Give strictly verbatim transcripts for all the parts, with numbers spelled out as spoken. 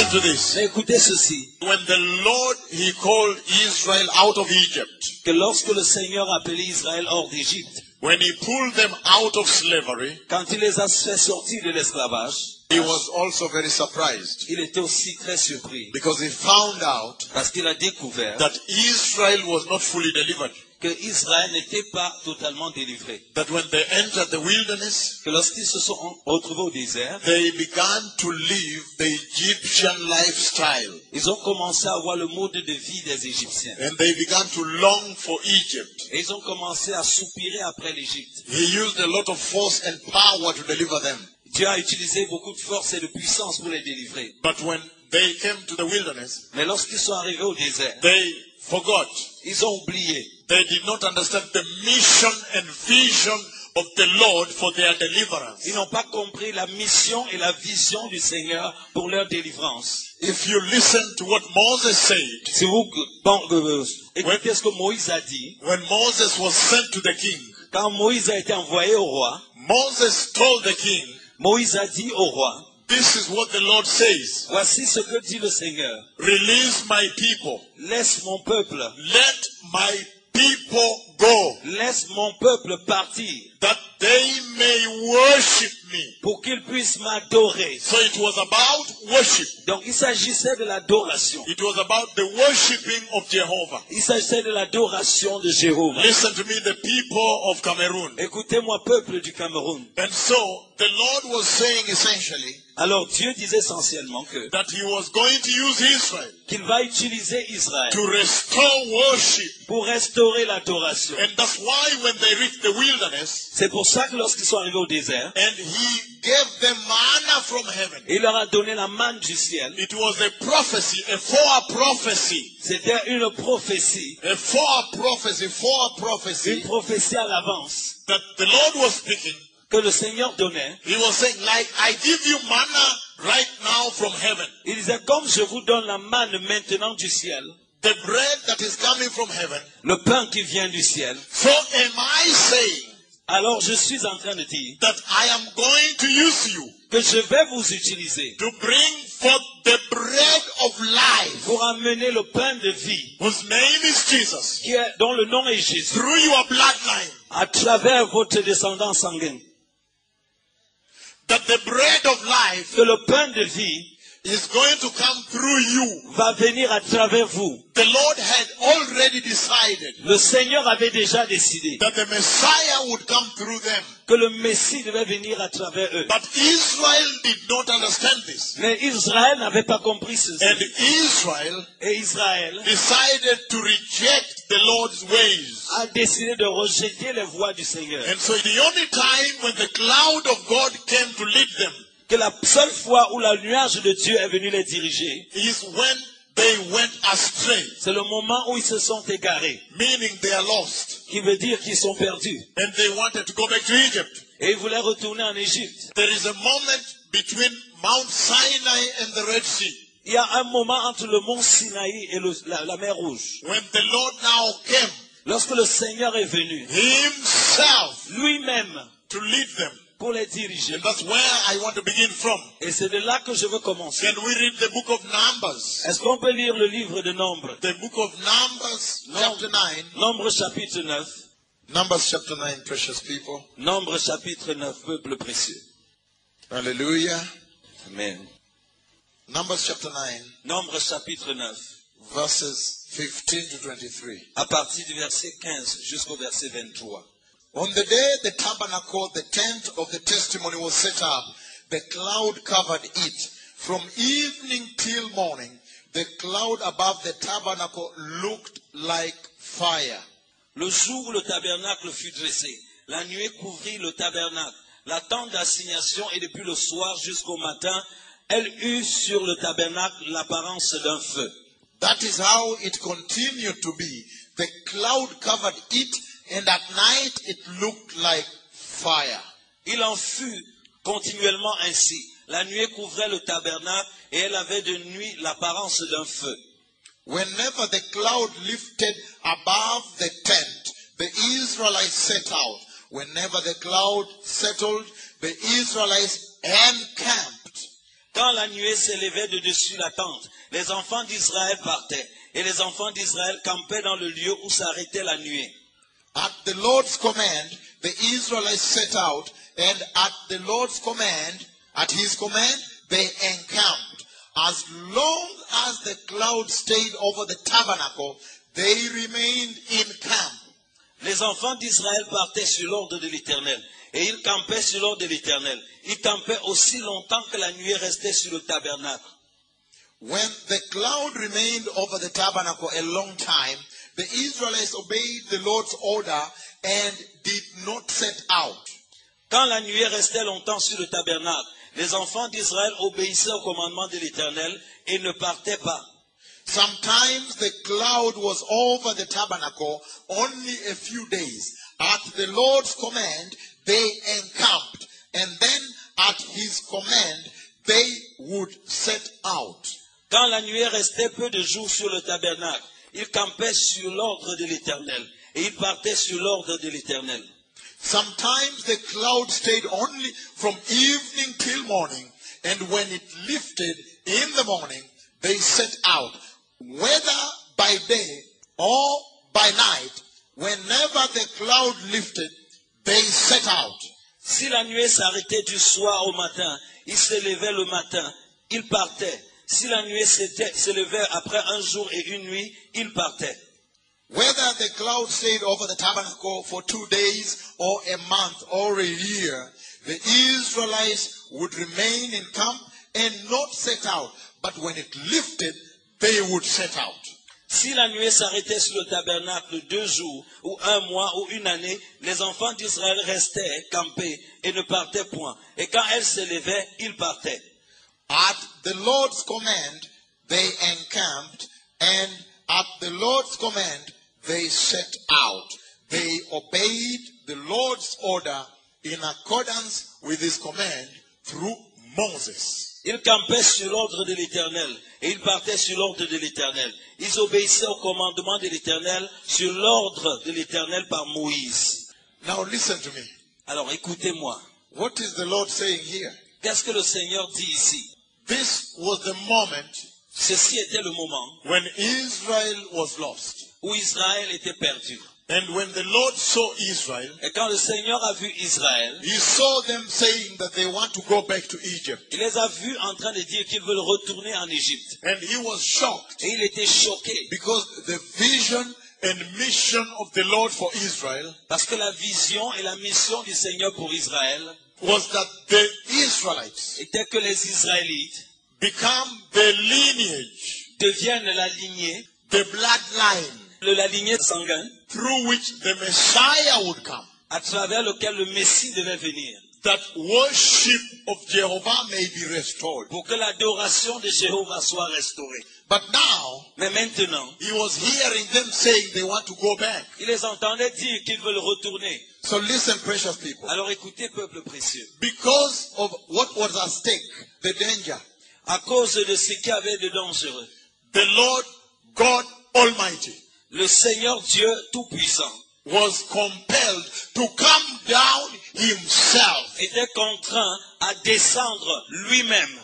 listen to this. Mais écoutez ceci. When the Lord, He called Israel out of Egypt. Que lorsque le Seigneur a appelé Israël hors d'Égypte, When He pulled them out of slavery, quand il les a fait sortir de l'esclavage, He was also very surprised. il était aussi très surpris. Because He found out Parce qu'il a découvert that Israel was not fully delivered. que Israël n'était pas totalement délivré. That when they entered the wilderness, Que lorsqu'ils se sont retrouvés au désert, they began to live the Egyptian lifestyle. ils ont commencé à avoir le mode de vie des Égyptiens. And they began to long for Egypt. Et ils ont commencé à soupirer après l'Égypte. He used a lot of force and power to deliver them. Dieu a utilisé beaucoup de force et de puissance pour les délivrer. But when they came to the wilderness, Mais lorsqu'ils sont arrivés au désert, they forgot. ils ont oublié. They did not understand the mission and vision of the Lord for their deliverance. Ils n'ont pas compris la mission et la vision du Seigneur pour leur délivrance. If you listen to what Moses said, Si vous bon, euh, écoutez ce que Moïse a dit, when Moses was sent to the king, quand Moïse a été envoyé au roi, Moses told the king, Moïse a dit au roi, this is what the Lord says. voici ce que dit le Seigneur. Release my people. Laisse mon peuple, Let my people go, laisse mon peuple partir that they may worship me. pour qu'il puisse m'adorer. So it was about worship. Donc il s'agissait de l'adoration. It was about the worshiping of Jehovah. Il s'agissait de l'adoration de Jéhovah. Listen to me, the people of Cameroon. Écoutez-moi, peuple du Cameroun. And so the Lord was saying essentially Alors Dieu disait essentiellement que that He was going to use Israel qu'il va utiliser Israël to restore worship. pour restaurer l'adoration. And that's why when they reached the wilderness, C'est pour ça que lorsqu'ils sont arrivés au désert, and He gave them manna from heaven, il leur a donné la manne du ciel. it was a prophecy, a fore prophecy, C'était une prophétie, a fore prophecy, fore une prophecy prophétie à l'avance that the Lord was speaking. que le Seigneur donnait. He was saying, like, I give you manna right now from heaven. Il disait, comme je vous donne la manne maintenant du ciel, The bread that is coming from heaven. le pain qui vient du ciel, So am I saying alors je suis en train de dire that I am going to use you que je vais vous utiliser to bring forth the bread of life, pour amener le pain de vie, whose name is Jesus, qui est, dont le nom est Jésus, through your bloodline. à travers votre descendant sanguin. That the bread of life Que le pain de vie is going to come through you. va venir à travers vous. The Lord had already decided Le Seigneur avait déjà décidé that the Messiah would come through them. que le Messie devait venir à travers eux. But Israel did not understand this. Mais Israël n'avait pas compris ceci. And Israel Et Israël decided to reject the Lord's ways. a décidé de rejeter les voies du Seigneur. And so the only time when the cloud of God came to lead them Que la seule fois où la nuage de Dieu est venue les diriger, is when they went astray, c'est le moment où ils se sont égarés, meaning they are lost. qui veut dire qu'ils sont perdus. And they wanted to go back to Egypt. Et ils voulaient retourner en Égypte. There is a moment between Mount Sinai and the Red Sea. Il y a un moment entre le mont Sinaï et le- la, la mer Rouge. When the Lord now came Lorsque le Seigneur est venu, Himself lui-même, to lead them. pour les diriger. And that's where I want to begin from. Et c'est de là que je veux commencer. Can we read the book of Numbers? Est-ce qu'on peut lire le livre de Nombre? The book of Numbers, chapter nine. Nombre chapitre neuf. Numbers chapter nine, precious people. Nombre chapitre neuf, peuple précieux. Hallelujah. Amen. Numbers chapter nine, Nombre chapitre neuf, verses fifteen to twenty-three. à partir du verset quinze jusqu'au verset vingt-trois. On the day the tabernacle, the tent of the testimony was set up, the cloud covered it. From evening till morning, the cloud above the tabernacle looked like fire. Le jour où le tabernacle fut dressé, la nuée couvrit le tabernacle, la tente d'assignation, et depuis le soir jusqu'au matin, elle eut sur le tabernacle l'apparence d'un feu. That is how it continued to be. The cloud covered it, and at night it looked like fire. Il en fut continuellement ainsi. La nuée couvrait le tabernacle et elle avait de nuit l'apparence d'un feu. Whenever the cloud lifted above the tent, the Israelites set out. Whenever the cloud settled, the Israelites encamped. Quand la nuée s'élevait de dessus la tente, les enfants d'Israël partaient, et les enfants d'Israël campaient dans le lieu où s'arrêtait la nuée. At the Lord's command, the Israelites set out, and at the Lord's command, at his command, they encamped. As long as the cloud stayed over the tabernacle, they remained in camp. Les enfants d'Israël partaient sur l'ordre de l'Éternel, et ils campaient sur l'ordre de l'Éternel. Ils campaient aussi longtemps que la nuée restait sur le tabernacle. When the cloud remained over the tabernacle a long time, the Israelites obeyed the Lord's order and did not set out. Quand la nuée restait longtemps sur le tabernacle, les enfants d'Israël obéissaient au commandement de l'Éternel et ne partaient pas. Sometimes the cloud was over the tabernacle only a few days. At the Lord's command, they encamped, and then at his command, they would set out. Quand la nuée restait peu de jours sur le tabernacle, ils campaient sur l'ordre de l'Éternel et ils partaient sur l'ordre de l'Éternel. Sometimes the cloud stayed only from evening till morning, and when it lifted in the morning, they set out. Whether by day or by night, whenever the cloud lifted, they set out. Si la nuée s'arrêtait du soir au matin, ils se levaient le matin, ils partaient. Si la nuée s'élevait après un jour et une nuit, ils partaient. Whether the cloud stayed over the tabernacle for two days or a month or a year, the Israelites would remain in camp and not set out. But when it lifted, they would set out. Si la nuée s'arrêtait sur le tabernacle deux jours, ou un mois, ou une année, les enfants d'Israël restaient campés et ne partaient point. Et quand elle s'élevait, ils partaient. At the Lord's command, they encamped, and at the Lord's command, they set out. They obeyed the Lord's order in accordance with his command through Moses. Ils campaient sur l'ordre de l'Éternel et ils partaient sur l'ordre de l'Éternel. Ils obéissaient au commandement de l'Éternel sur l'ordre de l'Éternel par Moïse. Now listen to me. Alors écoutez-moi. What is the Lord saying here? Qu'est-ce que le Seigneur dit ici? This was the moment Ceci était le moment when Israel was lost. où Israël était perdu. And when the Lord saw Israel, Et quand le Seigneur a vu Israël, he saw them saying that they want to go back to Egypt. il les a vus en train de dire qu'ils veulent retourner en Égypte. And he was shocked Et il était choqué because the vision and mission of the Lord for Israel parce que la vision et la mission du Seigneur pour Israël was that the Israelites était que les Israélites become the lineage, deviennent la lignée, the bloodline le- la lignée sanguine through which the Messiah would come, à travers lequel le Messie devait venir, that worship of Jehovah may be restored. pour que l'adoration de Jéhovah soit restaurée. But now, Mais maintenant, he was hearing them saying they want to go back. il les entendait dire qu'ils veulent retourner. So listen, precious people. Alors écoutez, peuple précieux, Because of what was at stake, the danger, à cause de ce qu'il y avait de dangereux, the Lord God Almighty le Seigneur Dieu Tout-Puissant was compelled to come down himself. était contraint à descendre lui-même,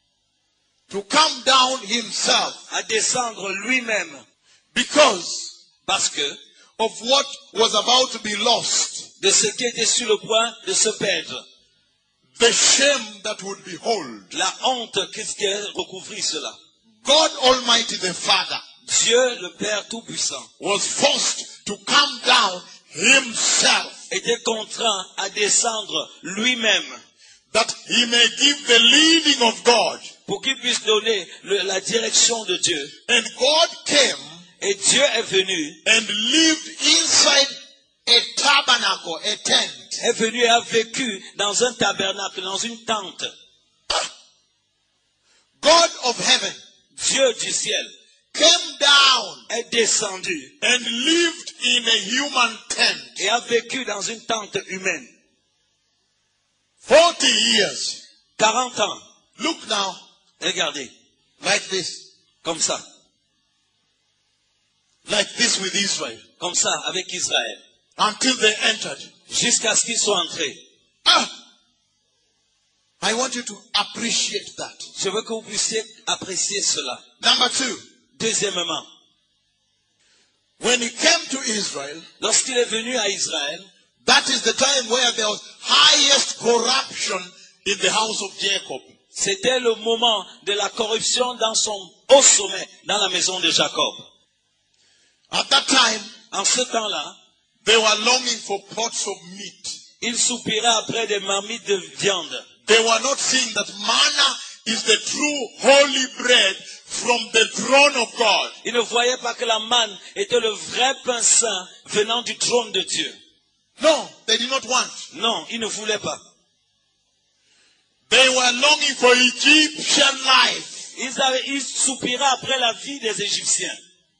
To come down himself. à descendre lui-même, Because parce que of what was about to be lost. de ce qui était sur le point de se perdre, The shame that would behold. la honte qui qui recouvrit cela. God Almighty the Father Dieu, le Père Tout-Puissant, was forced to come down himself, était contraint à descendre lui-même that he may give the leading of God. pour qu'il puisse donner le- la direction de Dieu. And God came Et Dieu est venu, and lived inside a tabernacle, a tent. est venu et a vécu dans un tabernacle, dans une tente. God of heaven Dieu du ciel came down est descendu and lived in a human tent. et a vécu dans une tente humaine. Forty years. quarante ans. Look now, Regardez, like this. comme ça, Like this with Israel. comme ça, avec Israël, Until they entered. jusqu'à ce qu'ils soient entrés. Ah! I want you to appreciate that. Je veux que vous puissiez apprécier cela. Number two, Deuxièmement, when he came to Israel, lorsqu'il est venu à Israël, that is the time where there was highest corruption in the house of Jacob. c'était le moment de la corruption dans son haut sommet, dans la maison de Jacob. At that time, En ce temps-là, they were longing for pots of meat. il soupirait après des marmites de viande. They were not seeing that manna is the true holy bread from the throne of God. Il ne voyait pas que la manne était le vrai pain saint venant du trône de Dieu. No, they did not want. Non, il ne voulait pas. They were longing for Egyptian life. Ils, avaient, ils soupiraient après la vie des Égyptiens.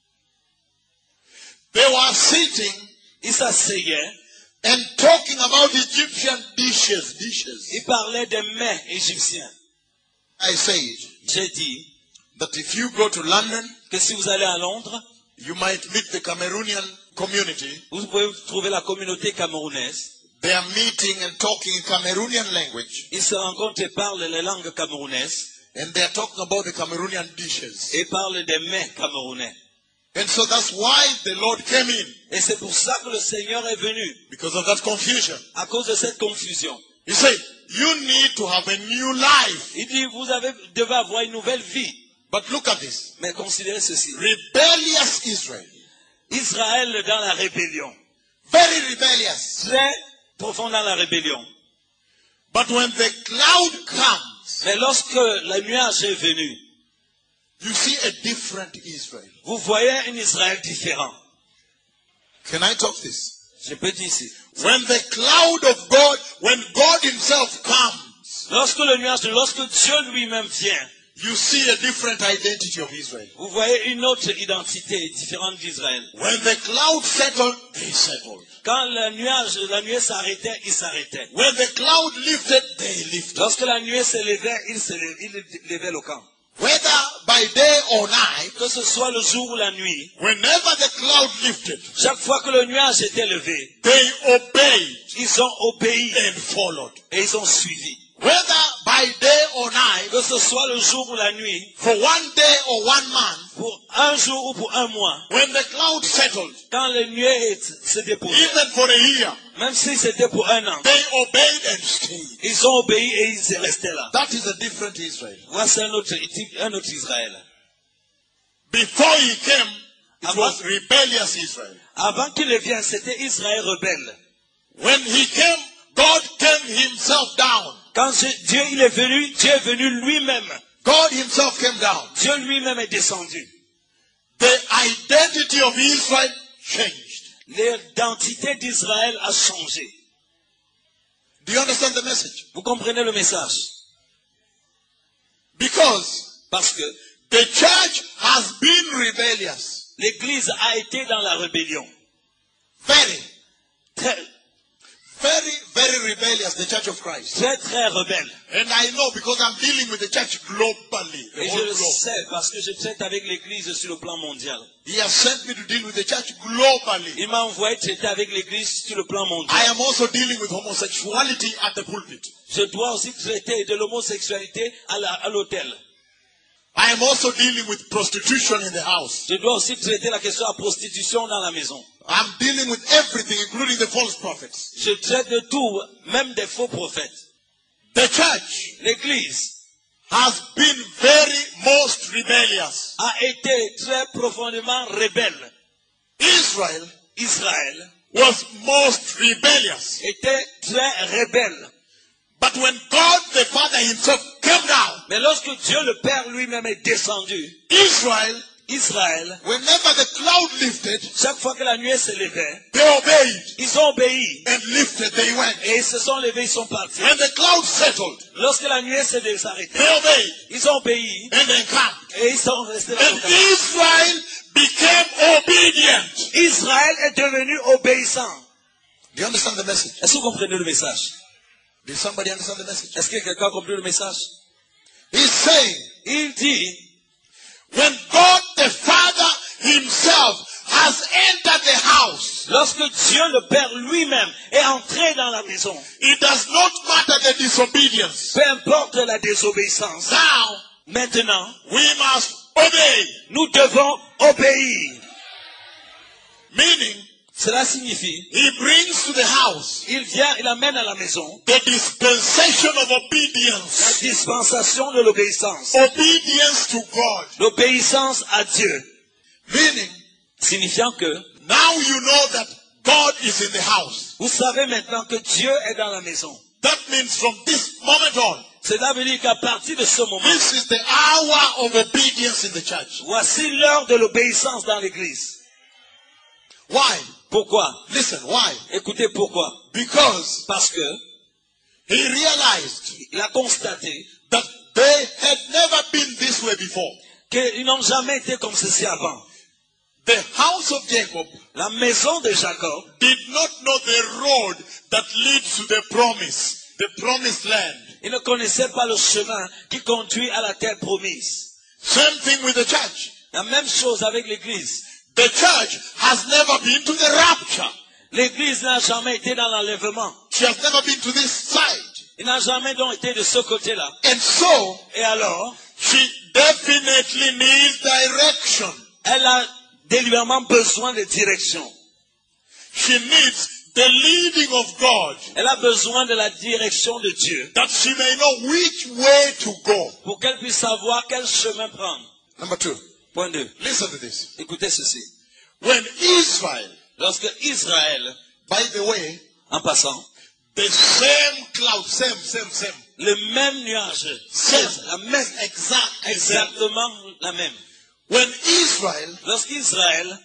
They were sitting Ils s'asseyaient, and talking about Egyptian dishes, dishes. ils parlaient des mets égyptiens. I said J'ai dit that if you go to London, que si vous allez à Londres, you might meet the Cameroonian community. vous pouvez trouver la communauté camerounaise. They are meeting and talking in Cameroonian language. Ils se rencontrent et parlent les langues camerounaises And they are talking about the Cameroonian dishes. et parlent des mets camerounais. And so that's why the Lord came in. Et c'est pour ça que le Seigneur est venu, Because of that confusion. à cause de cette confusion. He said, you need to have a new life. Il dit, vous avez, devez avoir une nouvelle vie. But look at this. Mais considérez ceci. Rebellious Israel. Israël dans la rébellion. Very rebellious. Très profond dans la rébellion. But when the cloud comes, Mais lorsque le nuage est venu, you see a different Israel. vous voyez un Israël différent. Can I talk this? Je peux dire ici. When the cloud of God, when God himself comes, Lorsque le nuage, lorsque Dieu lui-même vient, you see a different identity of Israel. vous voyez une autre identité différente d'Israël. When the cloud settled, they settled. Quand le nuage, la nuée s'arrêtait, il s'arrêtait. When the cloud lifted, they lifted. Lorsque la nuée se levait, il se levait, il levait le camp. Whether by day or night, Que ce soit le jour ou la nuit, whenever the cloud lifted, chaque fois que le nuage était levé, they obeyed ils ont obéi and followed. et ils ont suivi. Whether by day or night, Que ce soit le jour ou la nuit, for one day or one month, pour un jour ou pour un mois, when the cloud settled, quand le nuée se déposait, even for a year, même si c'était pour un an, they obeyed and stayed. ils ont obéi et ils restaient là. That is a different Israel. Voici un autre, un autre Israël. Before he came, it Avant- was rebellious Israel. Avant qu'il ne vienne, c'était Israël rebelle. When he came, God came himself down. Quand je- Dieu il est venu, Dieu est venu lui-même. God himself came down. Dieu lui-même est descendu. The identity of Israel changed. L'identité d'Israël a changé. Do you understand the message? Vous comprenez le message? Because Parce que the church has been rebellious. l'Église a été dans la rébellion. Very, Très, very, very rebellious, the church of Christ. très, très rebelle. And I know because I'm dealing with the church globally, the Et je whole le globe. sais parce que je traite avec l'Église sur le plan mondial. He has sent me to deal with the church globally. Il m'a envoyé traiter avec l'Église sur le plan I mondial. am also dealing with homosexuality at the pulpit. Je dois aussi traiter de l'homosexualité à la- à l'hôtel. I am also dealing with prostitution in the house. Je dois aussi traiter la question de la prostitution dans la maison. I'm dealing with everything, including the false prophets. Je traite de tout, même des faux prophètes. The church L'Église has been very most rebellious. a été très profondément rebelle. Israel Israël was most rebellious. était très rebelle. But when God the Father himself came down, Mais lorsque Dieu le Père lui-même est descendu, Israel, Israël, whenever the cloud lifted, chaque fois que la nuée se levait, they obeyed ils ont obéi. and lifted, they went. Et ils se sont levés, ils sont partis. When the cloud settled, Lorsque la nuée s'est s'arrêtait, they obeyed ils ont obéi and they camped. et ils sont restés là. And Israel became obedient. Israël est devenu obéissant. Do you understand the message? Est-ce que vous comprenez le message? Did somebody understand the message? Est-ce que quelqu'un a compris le message? He's saying, Il dit, when God the Father himself has entered the house, lorsque Dieu le Père lui-même est entré dans la maison, it does not matter the disobedience. peu importe la désobéissance, Now, maintenant, we must obey. nous devons obéir. Meaning, Cela signifie, he brings to the house il vient, il amène à la maison the dispensation of la obedience. dispensation de l'obéissance. Obedience to God. L'obéissance à Dieu. Meaning, Signifiant que, now you know that God is in the house. vous savez maintenant que Dieu est dans la maison. That means from this moment on, Cela veut dire qu'à partir de ce moment, this is the hour of obedience in the church. voici l'heure de l'obéissance dans l'église. Why? Pourquoi? Listen, why? Écoutez pourquoi. Because Parce que he realized il a constaté that they had never been this way before. qu'ils n'ont jamais été comme ceci avant. The house of Jacob La maison de Jacob did not know the road that leads to the promise, the promised land. il ne connaissait pas le chemin qui conduit à la terre promise. Same thing with the church. La même chose avec l'église. The church has never been to the rapture. L'église n'a jamais été dans l'enlèvement. She has never been to this side. Il n'a jamais donc été de ce côté-là. And so, Et alors, she definitely needs direction. elle a délibérément besoin de direction. She needs the leading of God, Elle a besoin de la direction de Dieu that she may know which way to go. pour qu'elle puisse savoir quel chemin prendre. Number two, Point deux. listen to this. Écoutez ceci. When Israel, Lorsque Israël, by the way, en passant, the same cloud, same, same, same, le même nuage, same, la même, exact, exact. exactement la même. When Israel Lorsqu'Israël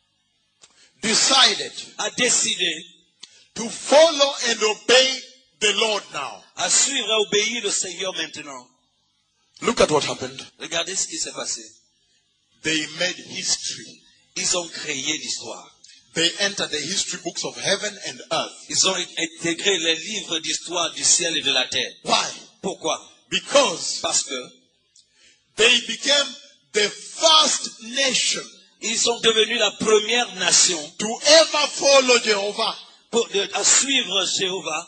decided a décidé to follow and obey the Lord now, à suivre et obéir le Seigneur maintenant, look at what happened. regardez ce qui s'est passé. They made history. Ils ont créé l'histoire. They entered the history books of heaven and earth. Ils ont intégré les livres d'histoire du ciel et de la terre. Why? Pourquoi? Because Parce que they became the first nation ils sont devenus la première nation to ever follow Jehovah. pour, de, à suivre Jéhovah,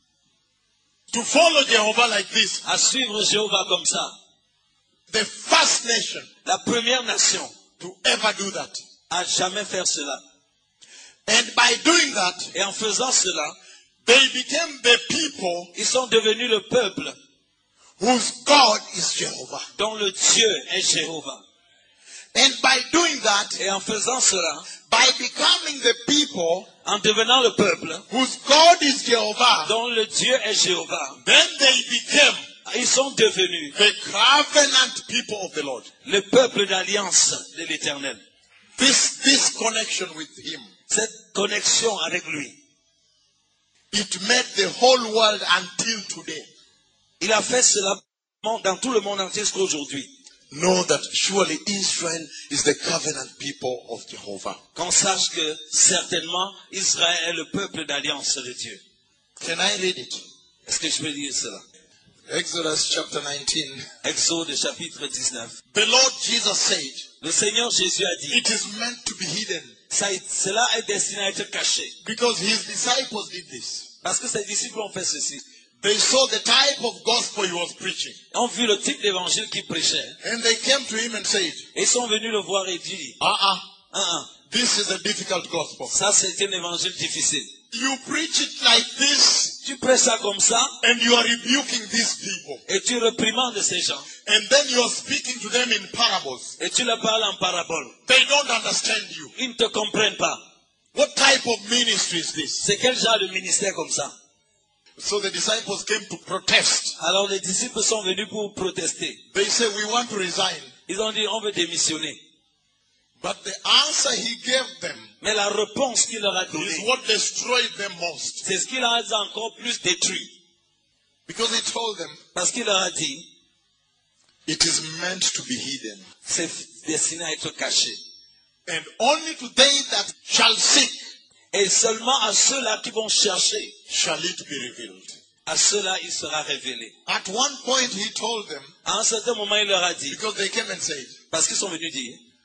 To follow Jehovah like this. à suivre Jéhovah comme ça. The first nation La première nation to ever do that. à jamais faire cela. And by doing that, Et en faisant cela, they became the people ils sont devenus le peuple whose God is Jehovah. dont le Dieu est Jéhovah. And by doing that, Et en faisant cela, by becoming the people en devenant le peuple whose God is Jehovah, dont le Dieu est Jéhovah, then they became ils sont devenus the covenant people of the Lord. le peuple d'alliance de l'Éternel. This, this connection with Him, Cette connexion avec lui, it made the whole world until today il a fait cela dans tout le monde entier jusqu'à aujourd'hui. know that surely Israel is the covenant people of Jehovah. Qu'on sache que certainement Israël est le peuple d'alliance de Dieu. Can I read it? Est-ce que je peux dire cela? Exodus chapter nineteen. Exode chapitre dix-neuf. The Lord Jesus said, Le Seigneur Jésus a dit, it is meant to be hidden ça, cela est destiné à être caché. because His disciples did this. Parce que ses disciples ont fait ceci. They saw the type of gospel He was preaching. Ont vu le type d'évangile qu'il prêchait. And they came to Him and said, Et ils sont venus le voir et dit, uh-uh, ah, ah, this is a difficult gospel. ça c'est un évangile difficile. You preach it like this Tu prêches ça comme ça and you are rebuking these people. et tu reprimandes ces gens. And then you are speaking to them in parables. Et tu leur parles en parabole. They don't understand you. Ils ne te comprennent pas. What type of ministry is this? C'est quel genre de ministère comme ça? So the disciples came to protest. Alors les disciples sont venus pour protester. They say, we want to resign. Ils ont dit, on veut démissionner. But the answer He gave them Mais la réponse qu'il leur a donnée, is what destroyed them most. c'est ce qu'il a encore plus détruit. Because He told them, Parce qu'il leur a dit, it is meant to be hidden. c'est destiné à être caché. And only to they that shall seek Et seulement à ceux-là qui vont chercher, shall it be revealed. à ceux-là il sera révélé. At one point He told them, À un certain moment, il leur a dit, because they came and said, parce qu'ils sont venus dire,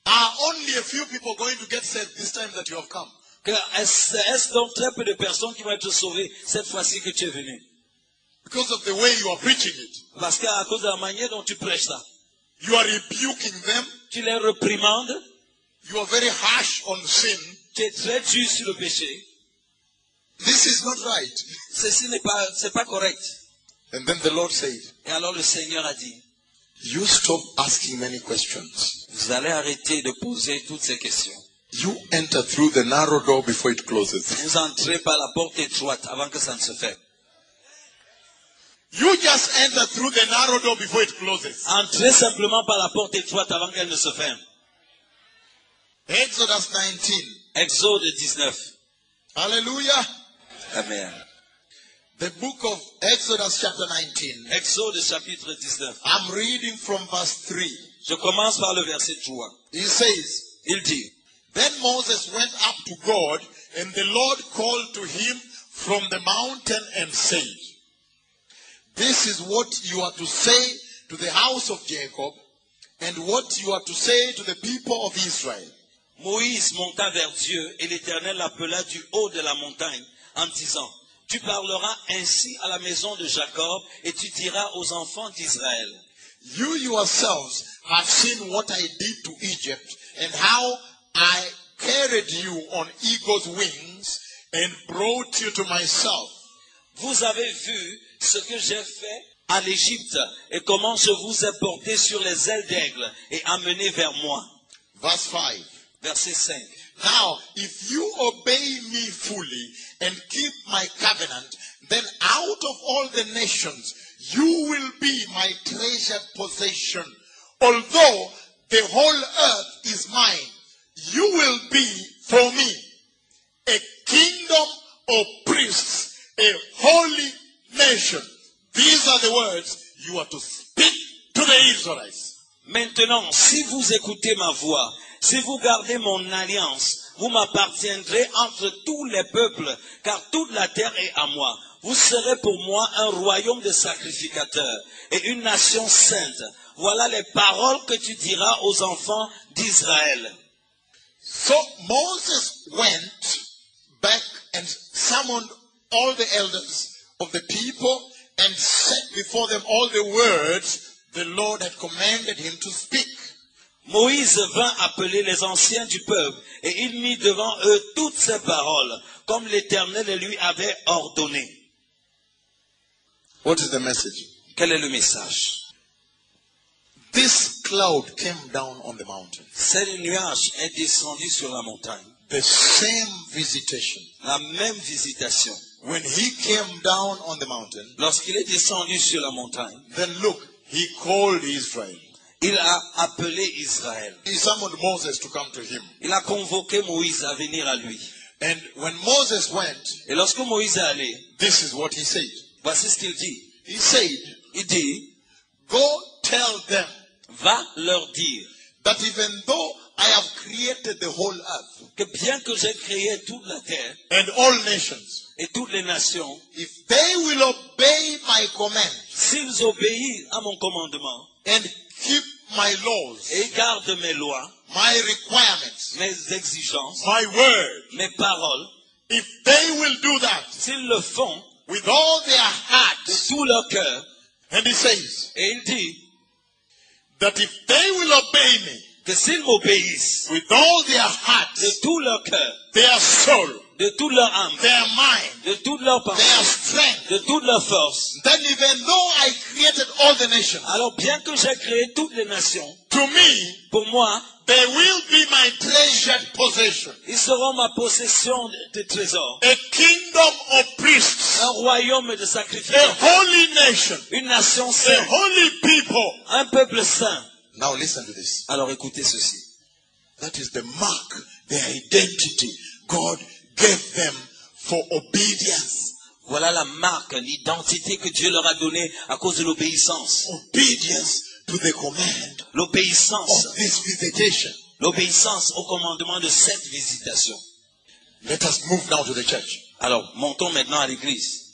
Are only a few people going to get saved this time that you have come? Que Est-ce est-ce donc très peu de personnes qui vont être sauvées cette fois-ci que tu es venu? Because of the way you are preaching it. Parce qu'à cause de la manière dont tu prêches ça, You are rebuking them. tu les réprimandes, You are very harsh on sin. tu es très dur sur le péché. This is not right. Ceci n'est pas, c'est pas correct. And then the Lord said, Et alors le Seigneur a dit, you stop asking many questions. vous allez arrêter de poser toutes ces questions. You enter through the narrow door before it closes. Vous entrez par la porte étroite avant que ça ne se fasse. You just enter through the narrow door before it closes. Entrez simplement par la porte étroite avant qu'elle ne se ferme. Exodus nineteen. Exode dix-neuf. Hallelujah. Amen. The book of Exodus chapter nineteen. Exode chapitre dix-neuf. I'm reading from verse three. Je commence par le verset trois. He says, Il dit, then Moses went up to God, and the Lord called to him from the mountain and said, this is what you are to say to the house of Jacob, and what you are to say to the people of Israel. Moïse monta vers Dieu, et l'Éternel l'appela du haut de la montagne, en disant, tu parleras ainsi à la maison de Jacob, et tu diras aux enfants d'Israël. You yourselves have seen what I did to Egypt, and how I carried you on eagle's wings, and brought you to myself. Vous avez vu ce que j'ai fait à l'Égypte, et comment je vous ai porté sur les ailes d'aigle, et amené vers moi. Verse five. Verset cinq. Now, if you obey me fully and keep my covenant, then out of all the nations you will be my treasured possession. Although the whole earth is mine, you will be for me a kingdom of priests, a holy nation. These are the words you are to speak to the Israelites. Maintenant, si vous écoutez ma voix, si vous gardez mon alliance, vous m'appartiendrez entre tous les peuples, car toute la terre est à moi. Vous serez pour moi un royaume de sacrificateurs et une nation sainte. Voilà les paroles que tu diras aux enfants d'Israël. So Moses went back and summoned all the elders of the people and set before them all the words the Lord had commanded him to speak. Moïse vint appeler les anciens du peuple et il mit devant eux toutes ces paroles, comme l'Éternel lui avait ordonné. What is the message? Quel est le message? This cloud came down on the mountain. Ce nuage est descendu sur la montagne. The same visitation. La même visitation. When he came down on the mountain, Lorsqu'il est descendu sur la montagne, then look, he called Israel. il a appelé Israël. He summoned Moses to come to him. Il a convoqué Moïse à venir à lui. And when Moses went, Et lorsque Moïse est allé, this is what he said. voici ce qu'il dit. He said, Il dit, go tell them va leur dire that even though I have created the whole earth que bien que j'ai créé toute la terre and all nations, et toutes les nations, if they will obey my command s'ils obéissent à mon commandement and keep my laws, et gardent mes lois, my requirements, mes exigences, my word, mes paroles, if they will do that s'ils le font with all their de hearts, tout leur cœur, and he says et il dit that if they will obey me que s'ils m'obéissent with all their de hearts, tout leur cœur, their soul, de toute leur âme, their mind, de toute leur their pensée, strength, de toute leur force, then even though I created all the nations, alors bien que j'ai créé toutes les nations, to me, pour moi, they will be my treasured possession. ils seront ma possession de, de trésors. A kingdom of priests, Un royaume de a sacrificateurs, holy nation, une nation a sainte, holy people. un peuple saint. Now listen to this. Alors écoutez ceci. That is the mark, the identity God gave them for obedience. Voilà la marque, l'identité que Dieu leur a donnée à cause de l'obéissance. Obedience to the command L'obéissance. of this visitation. L'obéissance au commandement de cette visitation. Let us move now to the church. Alors, montons maintenant à l'église.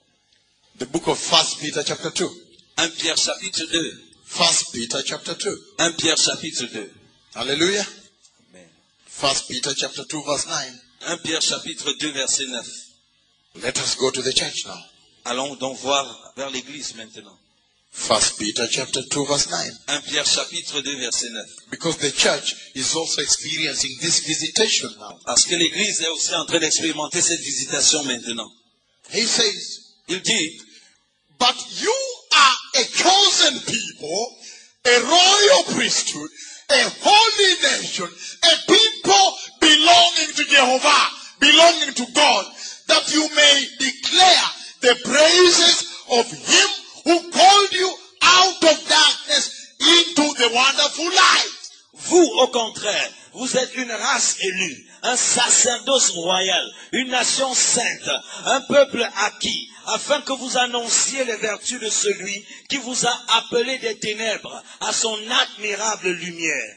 The book of First Peter chapter two. un Pierre chapitre deux. First Peter chapter two. un Pierre chapitre deux. Hallelujah. First Peter chapter two verse nine. un Pierre chapitre deux verset neuf. Let us go to the church now. Allons donc voir vers l'église maintenant. First Peter chapter two verse nine. un Pierre chapitre deux verset neuf. Because the church is also experiencing this visitation now. Parce que l'église est aussi en train d'expérimenter cette visitation maintenant. He says, Il dit, but you are a chosen people, a royal priesthood, a holy nation, a people belonging to Jehovah, belonging to God, that you may declare the praises of him who called you out of darkness into the wonderful light. vous au contraire, vous êtes une race élue, un sacerdoce royal, une nation sainte, un peuple acquis, afin que vous annonciez les vertus de celui qui vous a appelé des ténèbres à son admirable lumière.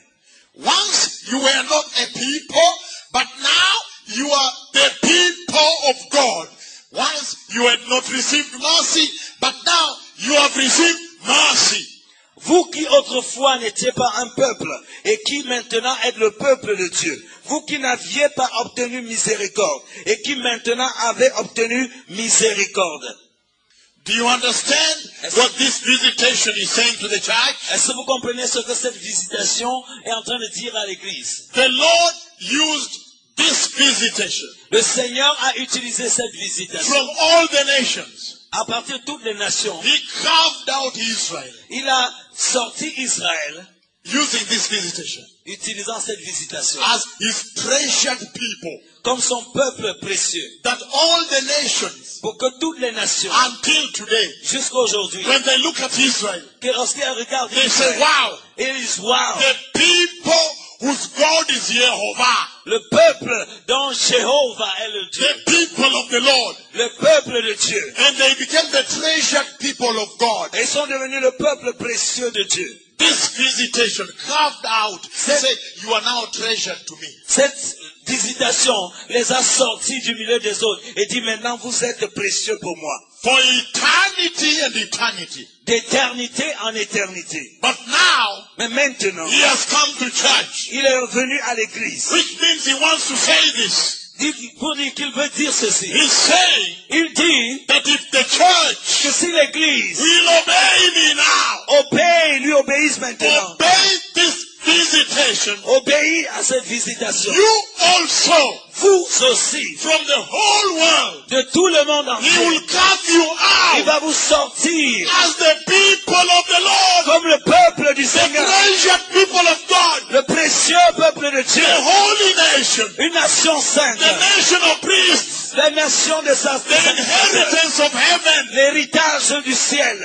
Once you were not a people, but now you are the people of God. Once you had not received mercy, but now you have received mercy. Vous qui autrefois n'étiez pas un peuple et qui maintenant êtes le peuple de Dieu. Vous qui n'aviez pas obtenu miséricorde et qui maintenant avez obtenu miséricorde. Do you understand what this visitation is saying to the church? Est-ce que vous comprenez ce que cette visitation est en train de dire à l'église? The Lord used this visitation Le Seigneur a utilisé cette visitation from all the nations. à partir de toutes les nations. He carved out Israel Il a sorti Israël using this visitation utilisant cette visitation as his treasured people, comme son peuple précieux. that all the nations Pour que toutes les nations, until today, jusqu'à aujourd'hui, when they look at Israel, que lorsqu'elles regardent they say, Israël, wow, ils disent wow, the people whose God is Jehovah, le peuple dont Jéhovah est le Dieu, the people of the Lord, le peuple de Dieu. and they became the treasured people of God. Et ils sont devenus le peuple précieux de Dieu. This visitation carved out, they say, you are now treasured to me. Cette visitation les a sortis du milieu des autres et dit maintenant vous êtes précieux pour moi. For eternity and eternity. D'éternité en éternité. But now, Mais maintenant, he has come to church, il est revenu à l'église. which means he wants to say this. Dit- Pour dire qu'il veut dire ceci. He's saying Il dit that if the church que si l'église will obey me now, obéit, lui obéisse maintenant, obey this visitation, obéit à cette visitation, you also, vous aussi, from the whole world, de tout le monde he entier, will cast you il out va vous sortir as the people of the Lord, comme le peuple du the Seigneur, treasured people of God, le précieux peuple de Dieu, the holy nation, une nation sainte, the nation of priests, la nation de sa the inheritance of heaven. l'héritage du ciel.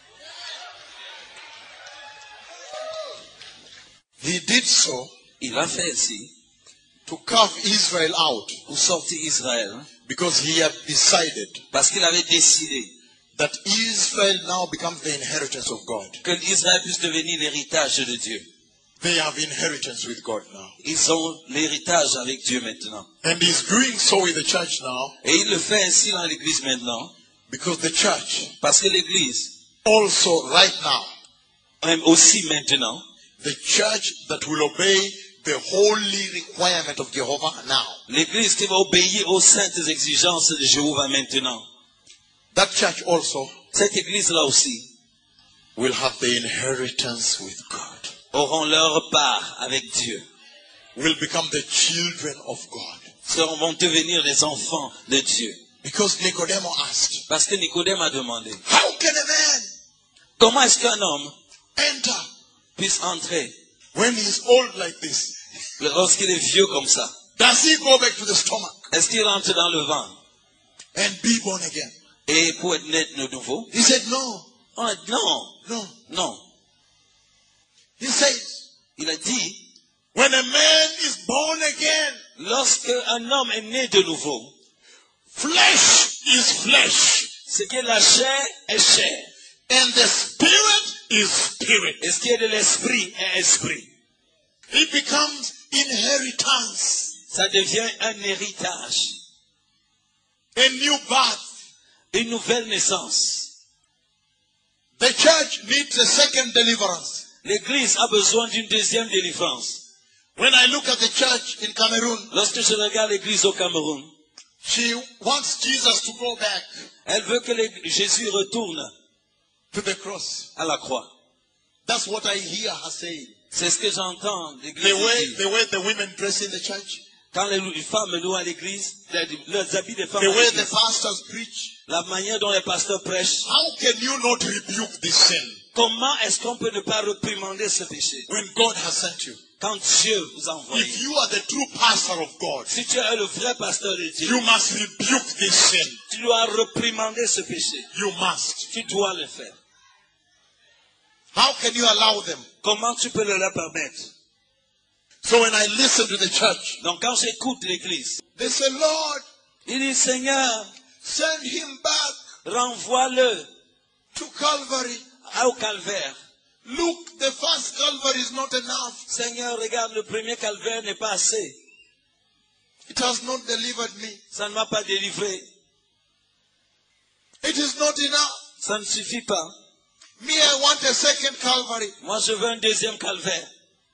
He did so Il a fait ainsi to carve Israel out pour sortir Israël, because he had decided parce qu'il avait décidé that Israel now becomes the inheritance of God. que Israël puisse devenir l'héritage de Dieu. They have inheritance with God now. Ils ont l'héritage avec Dieu maintenant. And he's doing so with the church now Et il le fait ainsi dans l'église maintenant, because the church parce que l'église, also right now, même aussi maintenant, the church that will obey the holy requirement of Jehovah now, l'église qui va obéir aux saintes exigences de Jéhovah maintenant, that church also cette église-là aussi, will have the inheritance with God, auront leur part avec Dieu, will become the children of God. seront, vont devenir les enfants de Dieu. Because Nicodemus asked, Parce que Nicodème a demandé, how can a man comment est-ce qu'un homme enter puisse entrer when he's old like this? lorsqu'il est vieux comme ça? Does he go back to the stomach Est-ce qu'il entre dans le ventre and be born again? et pour être né de nouveau? He said, no, On a dit non, no. non. He says, Il a dit, when a man is born again, lorsque un homme est né de nouveau, flesh is flesh, ce qui est de la chair est chair, and the spirit is spirit. et ce qui est de l'esprit est esprit. It becomes inheritance, Ça devient un héritage, a new birth. une nouvelle naissance. The church needs a second deliverance. L'église a besoin d'une deuxième délivrance. When I look at the church in Cameroon, Lorsque je regarde l'église au Cameroun, she wants Jesus to go back elle veut que les- Jésus retourne to the cross. à la croix. That's what I hear her saying. C'est ce que j'entends The l'église way, dire. the way the women dress in the church, Quand les les femmes louent à l'église, les- leurs habits des femmes the à way the l'église, pastors preach. la manière dont les pasteurs prêchent, How can you not rebuke this sin comment est-ce qu'on peut ne pas réprimander ce péché when God has sent you? quand Dieu vous a envoyé? If you are the true pastor of God, Si tu es le vrai pasteur de Dieu, you must rebuke this sin. tu dois réprimander ce péché. You must. Tu dois le faire. How can you allow them? Comment tu peux le leur permettre? So when I listen to the church, Donc quand j'écoute l'église, they say, Lord, il dit Seigneur, send him back renvoie-le to Calvary. au calvaire. Look, the first Calvary is not enough. Seigneur, regarde, le premier calvaire n'est pas assez. It has not delivered me. Ça ne m'a pas délivré. It is not enough. Ça ne suffit pas. Me, I want a second Calvary. Moi, je veux un deuxième calvaire.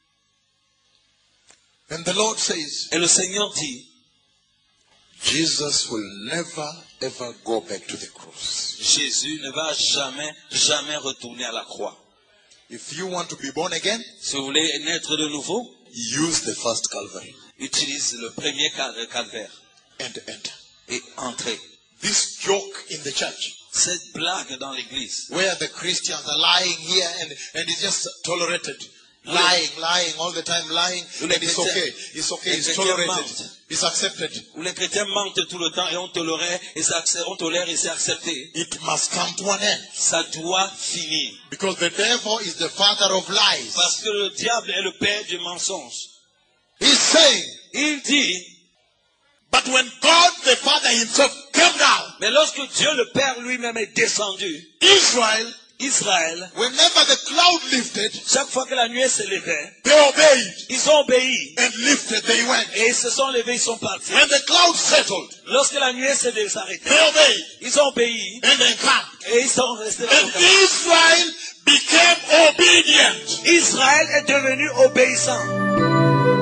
And the Lord says, Et le Seigneur dit, Jesus will never, ever go back to the cross. Jésus ne va jamais, jamais retourner à la croix. If you want to be born again, Si vous voulez naître de nouveau, use the first Calvary utilise le premier cal- calvaire and enter. et entrez. This joke in the church, Cette blague dans l'église, where the Christians are lying here and, and it's just tolerated. Lying, lying, all the time lying, and it's okay. It's okay, it's tolerated. It's accepted. où les chrétiens mentent tout le temps et on tolère et c'est accep- on tolère et c'est accepté. It must come to an end. Ça doit finir. Because the devil is the father of lies. Parce que le diable est le père du mensonge. He's saying, Il dit, but when God the Father himself came down, mais lorsque Dieu le Père lui-même est descendu, Israel, Israël, whenever the cloud lifted, chaque fois que la nuée s'élevait, they obeyed ils ont obéi. and lifted, they went. Et ils se sont levés, ils sont partis. When the cloud settled, Lorsque la nuée s'est arrêtée, they obeyed ils ont obéi. and they camped. Et ils sont restés là. And Israel became obedient. Israël est devenu obéissant.